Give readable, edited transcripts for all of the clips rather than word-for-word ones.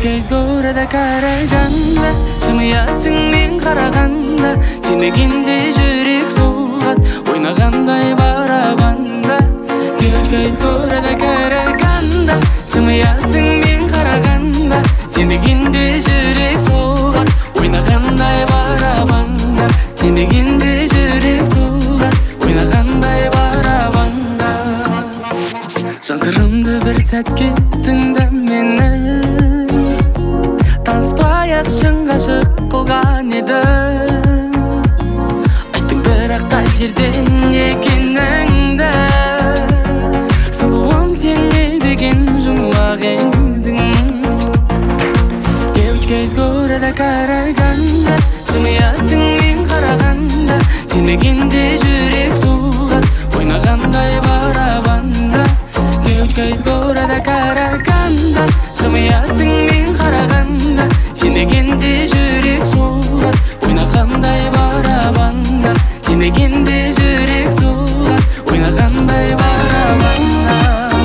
көз көреді қарағанда, жымиясың мен қарағанда, сенбегенде жүрек соғат, ойнағандай барабанда. Көз көреді қарағанда, жымиясың мен қарағанда, сенбегенде жүрек соғат, ойнағандай барабанда. Сенбегенде жүрек соғат, ойнағандай барабанда. Жан сырымды бір сәтке тыңда мені, таныспай-ақ шын ғашық қылған едің. Айттың бірақ қай жерден екеніңді, сұлуым сен не деген жұмбақ едің. Көз көреді қарағанда, жымиясың мен қарағанда, сенбегенде жүрек соғат, ойнағандай барабанда. Көз көреді қарағанда, жымиясың мен қарағанда, сенбегенде жүрек соғат, ойнағандай барабанда. Сенбегенде жүрек соғат, ойнағандай барабанда.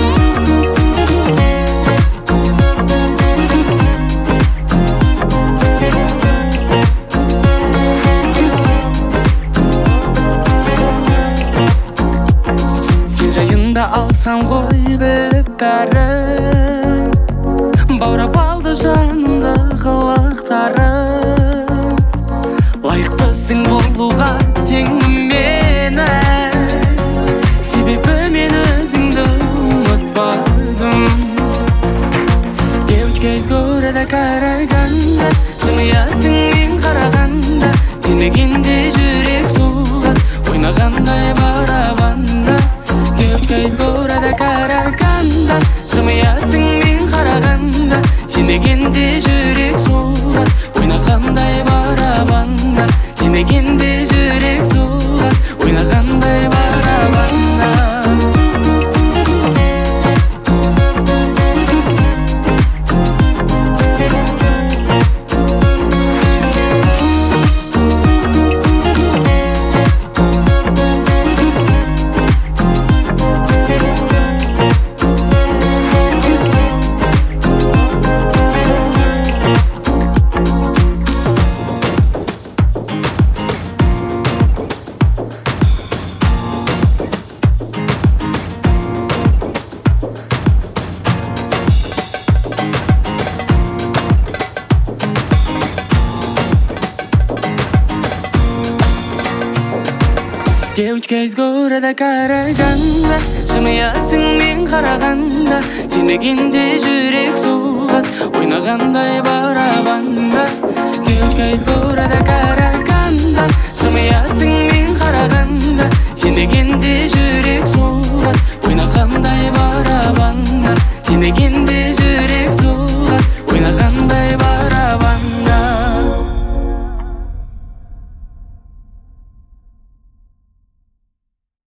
Жайында алсам ғой біліп бәрін, баурап алды жанымды қылықтарың. Лайықтысың болуға тең мені, себебі мен өзіңді ұмытпадым. Көз көреді қарағанда, жымиясың мен қарағанда, сенбегенде жүрек соғат, ойнағандай барабанда. Көз көреді қарағанда, жымиясың мен қарағанда, сенбегенде жүрек соғат, ойнағандай барабанда. Сенбегенде жүрек соғат, ойнағандай барабанда. Көз көреді қарағанда, жымиясың мен қарағанда, сенбегенде жүрек соғат, ойнағандай барабанда.